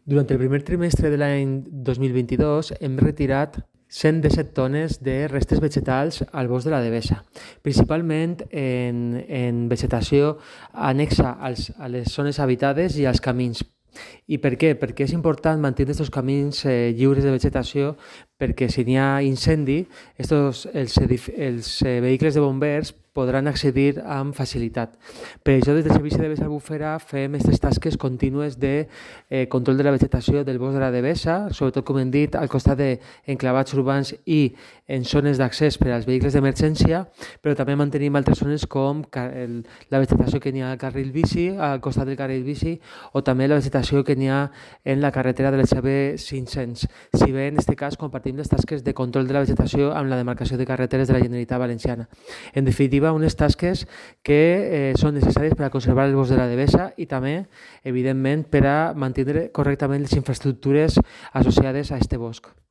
Durant el primer trimestre de l'any 2022 hem retirat 117 tones de restes vegetals al bosc de la Devesa, principalment en vegetació annexa a les zones habitades i als camins. I per què? Perquè és important mantenir aquests camins lliures de vegetació, perquè si n'hi ha incendi, els vehicles de bombers podran accedir amb facilitat. Per això, des del Servici de Devesa Albufera fem aquestes tasques contínues de control de la vegetació del bosc de la Devesa, sobretot, com hem dit, al costat d'enclavats urbans i en zones d'accés per als vehicles d'emergència, però també mantenim altres zones com la vegetació que n'hi ha al carril bici, al costat del carril bici, o també la vegetació que n'hi ha en la carretera de l'EXB 500. Si bé en aquest cas compartim les tasques de control de la vegetació amb la demarcació de carreteres de la Generalitat Valenciana. En definitiva, unes tasques que són necessàries per a conservar el bosc de la Devesa i també, evidentment, per a mantenir correctament les infraestructures associades a aquest bosc.